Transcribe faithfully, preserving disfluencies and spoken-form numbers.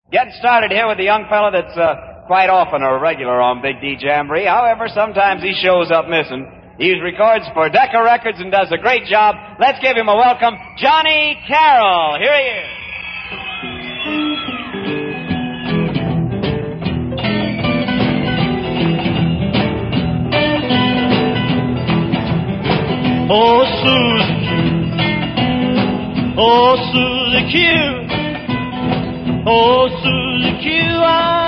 Getting started here with the young fella that's uh, quite often a regular on Big D Jamboree. However, sometimes he shows up missing. He records for Decca Records and does a great job. Let's give him a welcome, Johnny Carroll. Here he is. Oh, Susie Q. Oh, Susie Q. Oh, Susie Q. I